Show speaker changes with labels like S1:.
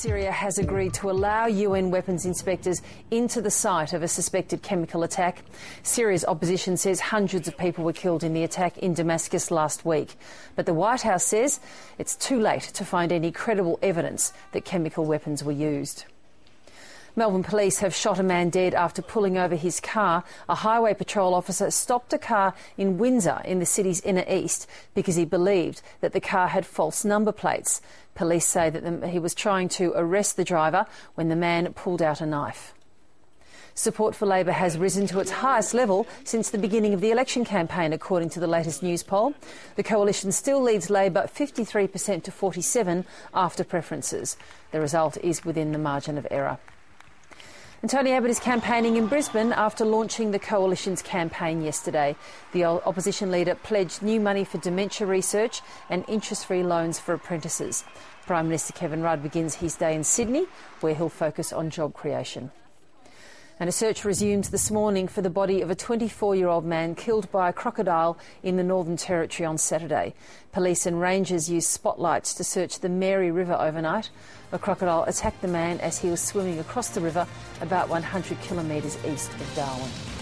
S1: Syria has agreed to allow UN weapons inspectors into the site of a suspected chemical attack. Syria's opposition says hundreds of people were killed in the attack in Damascus last week. But the White House says it's too late to find any credible evidence that chemical weapons were used. Melbourne police have shot a man dead after pulling over his car. A highway patrol officer stopped a car in Windsor in the city's inner east because he believed that the car had false number plates. Police say that he was trying to arrest the driver when the man pulled out a knife. Support for Labor has risen to its highest level since the beginning of the election campaign, according to the latest news poll. The coalition still leads Labor 53% to 47% after preferences. The result is within the margin of error. And Tony Abbott is campaigning in Brisbane after launching the Coalition's campaign yesterday. The opposition leader pledged new money for dementia research and interest-free loans for apprentices. Prime Minister Kevin Rudd begins his day in Sydney, where he'll focus on job creation. And a search resumes this morning for the body of a 24-year-old man killed by a crocodile in the Northern Territory on Saturday. Police and rangers used spotlights to search the Mary River overnight. A crocodile attacked the man as he was swimming across the river about 100 kilometres east of Darwin.